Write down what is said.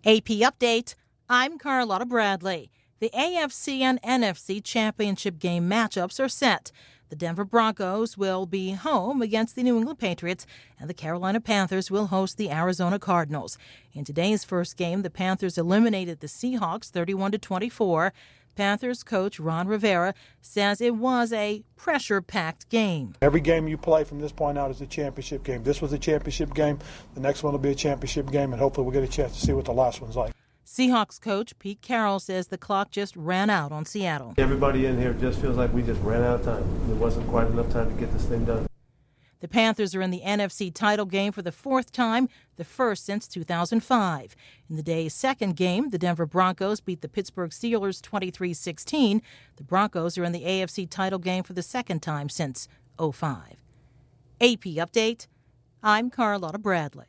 AP Update, I'm Carlotta Bradley. The AFC and NFC championship game matchups are set. The Denver Broncos will be home against the New England Patriots, and the Carolina Panthers will host the Arizona Cardinals. In today's first game, the Panthers eliminated the Seahawks 31-24. Panthers coach Ron Rivera says it was a pressure-packed game. Every game you play from this point out is a championship game. This was a championship game. The next one will be a championship game, and hopefully we'll get a chance to see what the last one's like. Seahawks coach Pete Carroll says the clock just ran out on Seattle. Everybody in here just feels like we just ran out of time. There wasn't quite enough time to get this thing done. The Panthers are in the NFC title game for the fourth time, the first since 2005. In the day's second game, the Denver Broncos beat the Pittsburgh Steelers 23-16. The Broncos are in the AFC title game for the second time since '05. AP Update, I'm Carlotta Bradley.